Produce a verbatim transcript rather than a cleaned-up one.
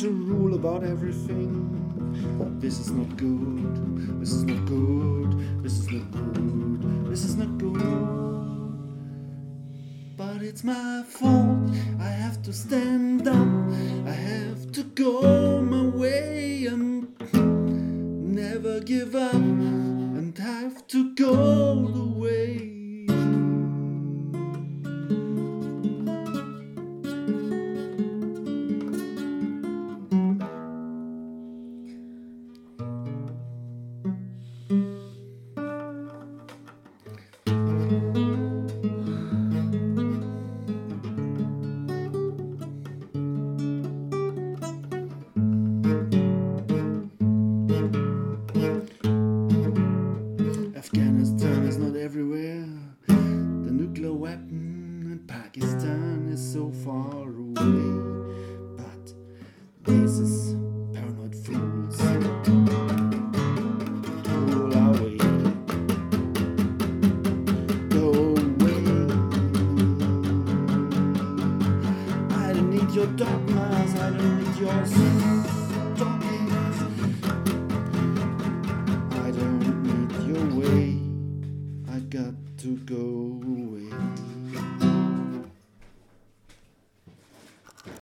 to rule about everything. This is not good, this is not good, this is not good, this is not good. But it's my fault, I have to stand up, I have to go my way and never give up, and have to go the way. Afghanistan is not everywhere. The nuclear weapon in Pakistan is so far away. But this is paranoid fools rule our way. Go away. I don't need your dogmas, I don't need your stockings. I don't need your way. I got to go.